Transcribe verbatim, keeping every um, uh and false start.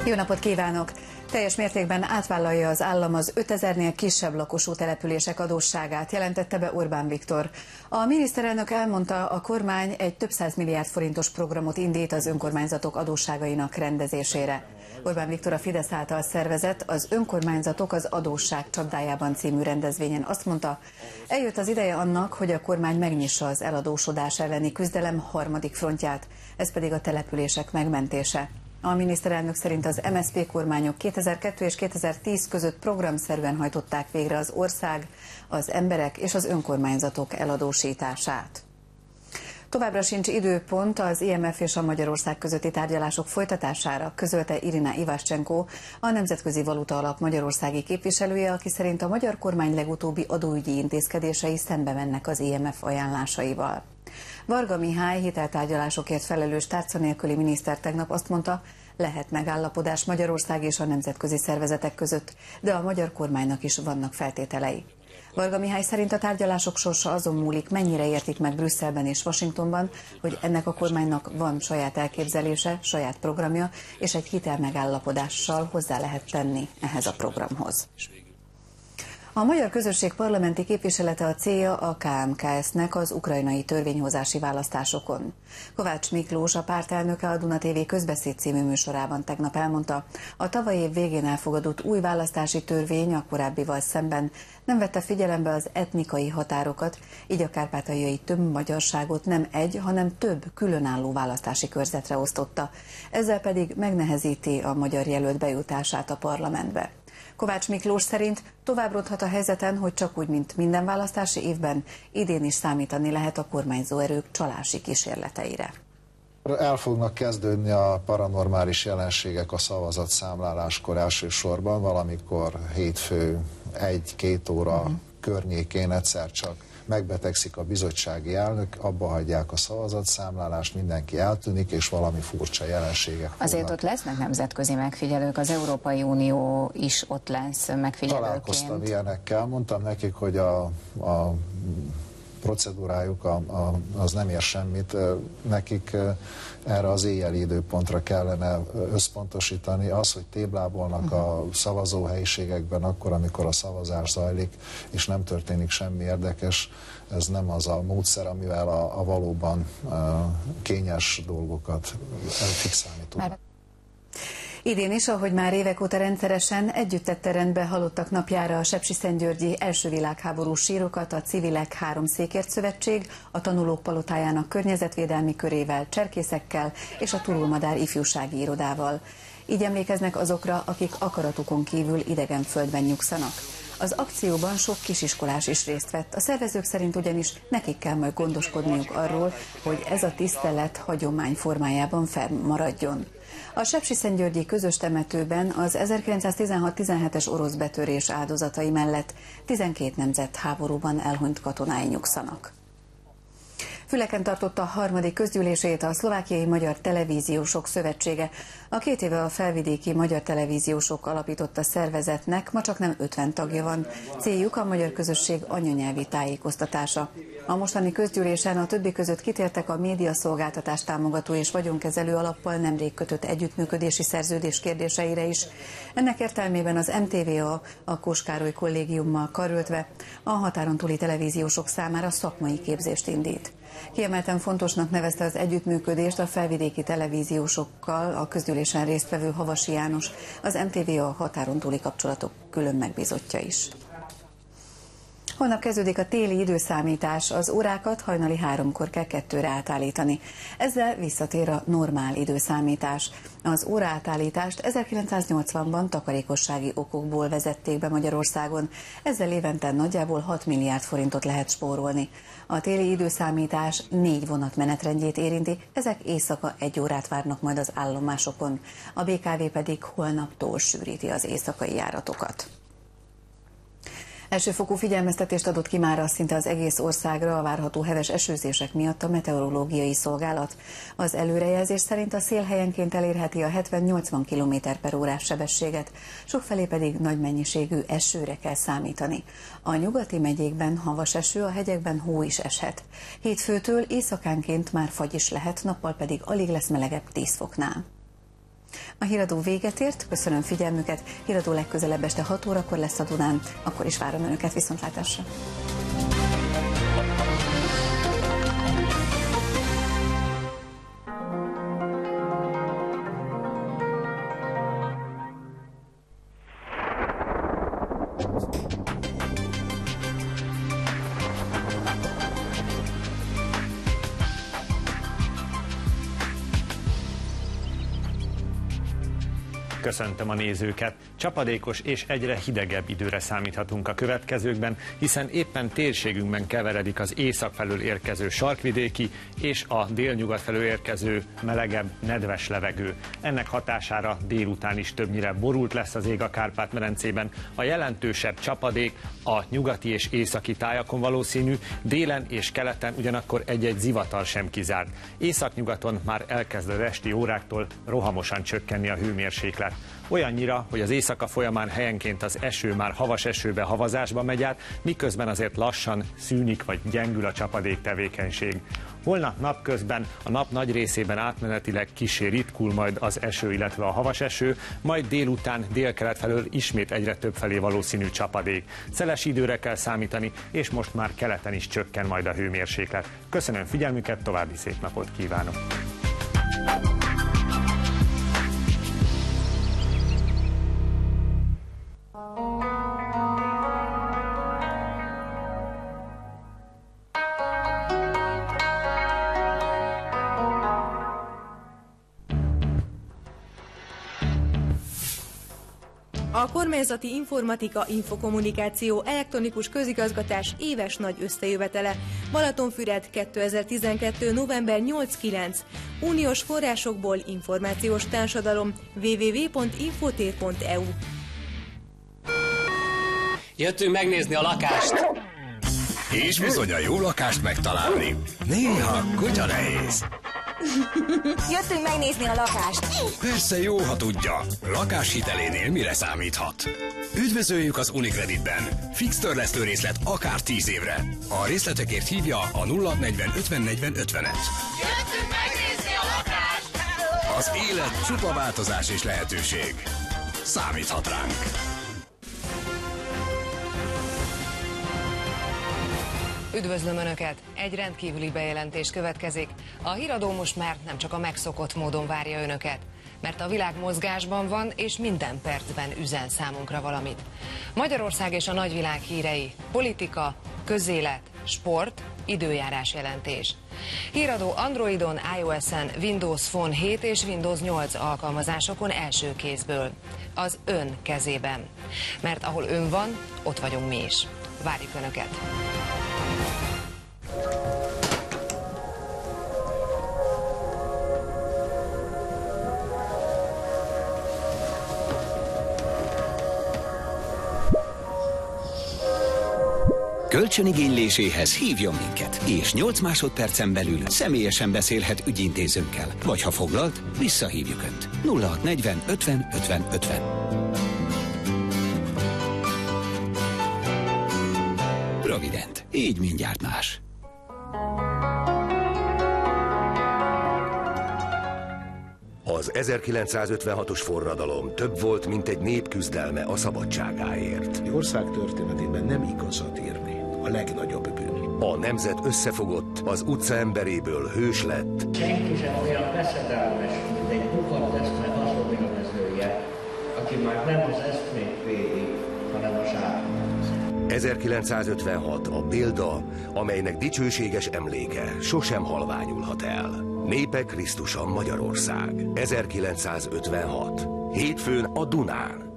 Jó napot kívánok! Teljes mértékben átvállalja az állam az ötezernél kisebb lakosú települések adósságát, jelentette be Orbán Viktor. A miniszterelnök elmondta, a kormány egy több száz milliárd forintos programot indít az önkormányzatok adósságainak rendezésére. Orbán Viktor a Fidesz által szervezett Az önkormányzatok az adósság csapdájában című rendezvényen azt mondta, eljött az ideje annak, hogy a kormány megnyissa az eladósodás elleni küzdelem harmadik frontját, ez pedig a települések megmentése. A miniszterelnök szerint az em es zé pé kormányok kétezer-kettő és kétezer-tíz között programszerűen hajtották végre az ország, az emberek és az önkormányzatok eladósítását. Továbbra sincs időpont az i em ef és a Magyarország közötti tárgyalások folytatására, közölte Irina Ivaszcsenko, a Nemzetközi Valuta Alap magyarországi képviselője, aki szerint a magyar kormány legutóbbi adóügyi intézkedései szembe mennek az i em ef ajánlásaival. Varga Mihály, hiteltárgyalásokért felelős tárca nélküli miniszter tegnap azt mondta, lehet megállapodás Magyarország és a nemzetközi szervezetek között, de a magyar kormánynak is vannak feltételei. Varga Mihály szerint a tárgyalások sorsa azon múlik, mennyire értik meg Brüsszelben és Washingtonban, hogy ennek a kormánynak van saját elképzelése, saját programja, és egy hitelmegállapodással hozzá lehet tenni ehhez a programhoz. A magyar közösség parlamenti képviselete a célja a ká em ká es-nek az ukrajnai törvényhozási választásokon. Kovács Miklós, a pártelnöke a Duna té vé Közbeszéd című műsorában tegnap elmondta, a tavaly év végén elfogadott új választási törvény a korábbival szemben nem vette figyelembe az etnikai határokat, így a kárpátaljai több magyarságot nem egy, hanem több különálló választási körzetre osztotta. Ezzel pedig megnehezíti a magyar jelölt bejutását a parlamentbe. Kovács Miklós szerint tovább ronthat a helyzeten, hogy csak úgy, mint minden választási évben, idén is számítani lehet a kormányzó erők csalási kísérleteire. El fognak kezdődni a paranormális jelenségek a szavazatszámláláskor elsősorban, valamikor hétfő egy-két óra uh-huh. környékén egyszer csak megbetegszik a bizottsági elnök, abba hagyják a szavazatszámlálást, mindenki eltűnik, és valami furcsa jelenségek fognak. Azért ott lesznek nemzetközi megfigyelők, az Európai Unió is ott lesz megfigyelőként. Találkoztam ilyenekkel, mondtam nekik, hogy a, a procedúrájuk a, a, az nem ér semmit, nekik erre az éjjeli időpontra kellene összpontosítani. Az, hogy téblábolnak a szavazóhelyiségekben akkor, amikor a szavazás zajlik, és nem történik semmi érdekes, ez nem az a módszer, amivel a, a valóban a kényes dolgokat fixálni tudnak. Idén is, ahogy már évek óta rendszeresen, együtt tette rendbe halottak napjára a sepsiszentgyörgyi első világháborús sírokat a Civilek Háromszékért Szövetség, a Tanulók Palotájának környezetvédelmi körével, cserkészekkel és a Turulmadár ifjúsági irodával. Így emlékeznek azokra, akik akaratukon kívül idegen földben nyugszanak. Az akcióban sok kisiskolás is részt vett, a szervezők szerint ugyanis nekik kell majd gondoskodniuk arról, hogy ez a tisztelet hagyomány formájában fennmaradjon. A sepsiszentgyörgyi közös temetőben az ezerkilencszáztizenhat-tizenhetes orosz betörés áldozatai mellett tizenkét nemzet háborúban elhunyt katonái nyugszanak. Füleken tartotta a harmadik közgyűlését a Szlovákiai Magyar Televíziósok Szövetsége. A két éve a felvidéki magyar televíziósok alapította szervezetnek ma csak nem ötven tagja van. Céljuk a magyar közösség anyanyelvi tájékoztatása. A mostani közgyűlésen a többi között kitértek a médiaszolgáltatás támogató és vagyonkezelő alappal nemrég kötött együttműködési szerződés kérdéseire is. Ennek értelmében az em té vé á a Kós Károly kollégiummal karöltve a határon túli televíziósok számára szakmai képzést indít. Kiemelten fontosnak nevezte az együttműködést a felvidéki televíziósokkal a közgyűlésen résztvevő Havasi János, az em té vé á határon túli kapcsolatok külön megbízottja is. Holnap kezdődik a téli időszámítás, az órákat hajnali háromkor kell kettőre átállítani. Ezzel visszatér a normál időszámítás. Az óraátállítást ezerkilencszáznyolcvanban takarékossági okokból vezették be Magyarországon. Ezzel évente nagyjából hat milliárd forintot lehet spórolni. A téli időszámítás négy vonat menetrendjét érinti, ezek éjszaka egy órát várnak majd az állomásokon. A bé ká vé pedig holnaptól sűríti az éjszakai járatokat. Elsőfokú figyelmeztetést adott ki mára szinte az egész országra a várható heves esőzések miatt a meteorológiai szolgálat. Az előrejelzés szerint a szél helyenként elérheti a hetven-nyolcvan kilométer per órás sebességet, sokfelé pedig nagy mennyiségű esőre kell számítani. A nyugati megyékben havas eső, a hegyekben hó is eshet. Hétfőtől éjszakánként már fagy is lehet, nappal pedig alig lesz melegebb tíz foknál. A híradó véget ért, köszönöm figyelmüket. Híradó legközelebb este hat órakor lesz a Dunán, akkor is várom Önöket, viszontlátásra. Köszöntöm a nézőket! Csapadékos és egyre hidegebb időre számíthatunk a következőkben, hiszen éppen térségünkben keveredik az észak felől érkező sarkvidéki és a délnyugat felől érkező melegebb, nedves levegő. Ennek hatására délután is többnyire borult lesz az ég a Kárpát-medencében. A jelentősebb csapadék a nyugati és északi tájakon valószínű, délen és keleten ugyanakkor egy-egy zivatar sem kizárt. Északnyugaton már elkezd az esti óráktól rohamosan csökkenni a hőmérséklet. Olyannyira, hogy az éjszaka folyamán helyenként az eső már havas esőbe, havazásba megy át, miközben azért lassan szűnik vagy gyengül a csapadék tevékenység. Holnap napközben a nap nagy részében átmenetileg kissé ritkul majd az eső, illetve a havas eső, majd délután délkelet felől ismét egyre több felé valószínű csapadék. Szeles időre kell számítani, és most már keleten is csökken majd a hőmérséklet. Köszönöm figyelmüket, további szép napot kívánok! A kormányzati informatika, infokommunikáció, elektronikus közigazgatás éves nagy összejövetele. Balatonfüred kétezer-tizenkettő. november nyolc-kilenc. Uniós forrásokból információs társadalom. double-u double-u double-u pont infotér pont e u. Jöttünk megnézni a lakást. És bizony a jó lakást megtalálni. Néha kutya nehéz. Jöttünk megnézni a lakást. Persze jó, ha tudja. Lakáshitelénél mire számíthat? Üdvözöljük az Unicreditben. Fix törlesztő részlet akár tíz évre. A részletekért hívja a nulla negyven ötven negyven ötvenet. Jöttünk megnézni a lakást. Az élet csupa változás és lehetőség. Számíthat ránk. Üdvözlöm Önöket! Egy rendkívüli bejelentés következik. A híradó most már nem csak a megszokott módon várja Önöket, mert a világ mozgásban van, és minden percben üzen számunkra valamit. Magyarország és a nagyvilág hírei, politika, közélet, sport, időjárás jelentés. Híradó Androidon, iOS-en, Windows Phone hét és Windows nyolc alkalmazásokon első kézből. Az Ön kezében. Mert ahol Ön van, ott vagyunk mi is. Várjuk Önöket! Kölcsönigényléséhez hívjon minket, és nyolc másodpercen belül személyesen beszélhet ügyintézőnkkel. Vagy ha foglalt, visszahívjuk Önt. nulla hat negyven ötven ötven ötven. Provident. Így mindjárt más. Az ezerkilencszázötvenhatos forradalom több volt, mint egy nép küzdelme a szabadságáért. Egy ország történetében nem igazat írni a legnagyobb bűn. A nemzet összefogott, az utca emberéből hős lett. Senki sem olyan veszedelmes, mint egy bukott eszme haszonélvezője, aki már nem az eszmét védi, hanem a sátot. ezerkilencszázötvenhat a példa, amelynek dicsőséges emléke sosem halványulhat el. Népe Krisztusa Magyarország. ezerkilencszázötvenhat. Hétfőn a Dunán.